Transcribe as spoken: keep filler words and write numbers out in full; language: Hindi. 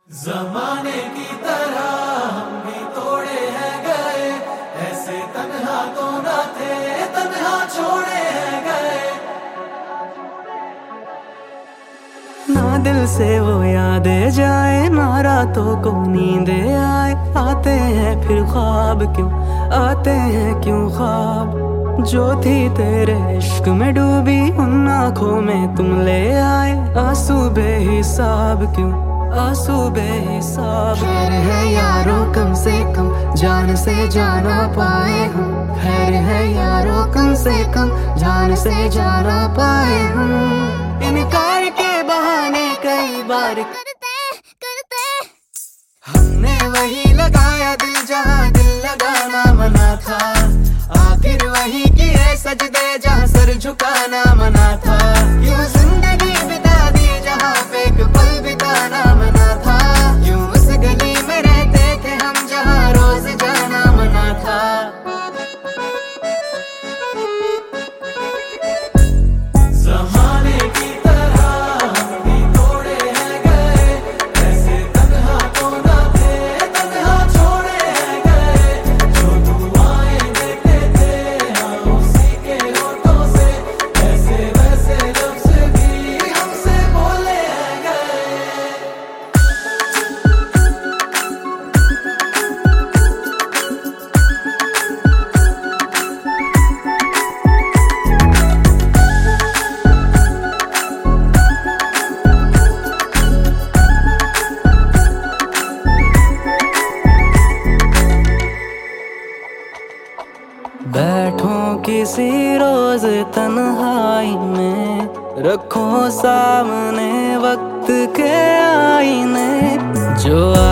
जमाने की तरह हम भी तोड़े हैं गए, ऐसे तन्हा तो न थे, तन्हा छोड़े हैं गए। ना दिल से वो यादें जाए, ना रातों को नींदे आए। आते हैं फिर ख्वाब क्यों, आते हैं क्यों ख्वाब। जो थी तेरे इश्क में डूबी, उन आँखों में तुम ले आए। आंसू बेहिसाब क्यों, आंसू बेहिसाब। खैर है यारों कम से कम जान से जाना पाए हम। खैर है यारों कम से कम जान से जाना पाए हम। इनकार के बहाने कई बार करते करते हमने वही लगाया दिल जहाँ दिल लगाना मना था। आखिर वही किए सजदे जहाँ सर झुकाना मना था। यूं जिंदगी बिता दी जहाँ पे एक पल बिताना मना था। यूं उस गली में रहते थे हम जहाँ रोज जाना मना था। जमाने की तरह हम भी तोड़े हैं गए, ऐसे तन्हा तो न थे, तन्हा छोड़े हैं गए। जो दुआएं देते थे हम उसी के होठों से, ऐसे वैसे लफ्ज़ भी हमसे बोले हैं गए। बैठो किसी रोज तन्हाई में, रखो सामने वक्त के आईने। जो